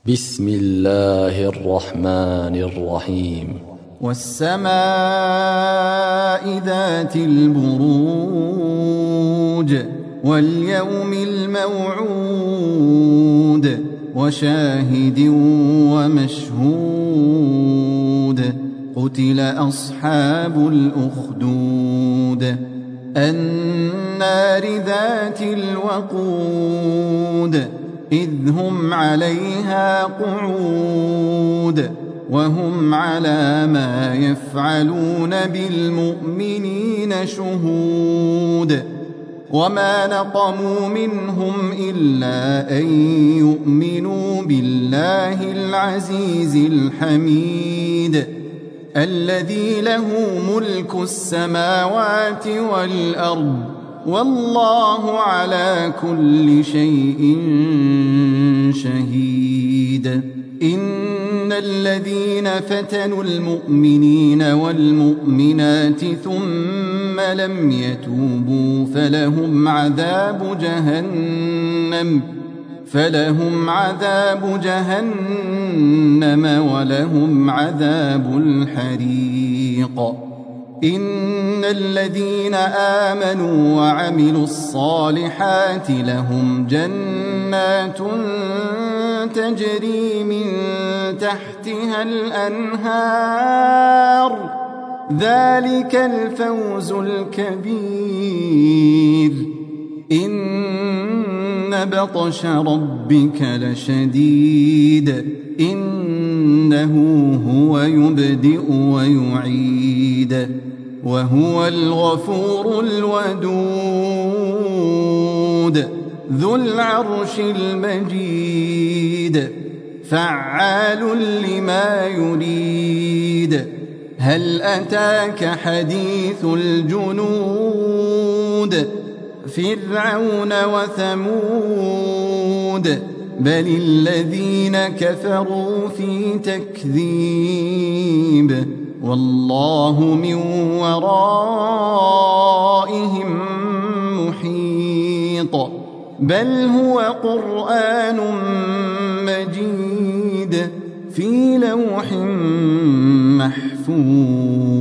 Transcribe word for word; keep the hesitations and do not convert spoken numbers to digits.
بسم الله الرحمن الرحيم. والسماء ذات البروج واليوم الموعود وشاهد ومشهود قتل أصحاب الأخدود النار ذات الوقود إذ هم عليها قعود وهم على ما يفعلون بالمؤمنين شهود وما نقموا منهم إلا أن يؤمنوا بالله العزيز الحميد الذي له ملك السماوات والأرض والله على كل شيء شهيد. إن الذين فتنوا المؤمنين والمؤمنات ثم لم يتوبوا فلهم عذاب جهنم فلهم عذاب جهنم ولهم عذاب الحريق. إن الذين آمنوا وعملوا الصالحات لهم جنات تجري من تحتها الأنهار ذلك الفوز الكبير. إن بطش ربك لشديد إنه هو يبدئ ويعيد وهو الغفور الودود ذو العرش المجيد فعال لما يريد. هل أتاك حديث الجنود فرعون وثمود بل الذين كفروا في تكذيب والله من ورائهم محيط بل هو قرآن مجيد في لوح محفوظ.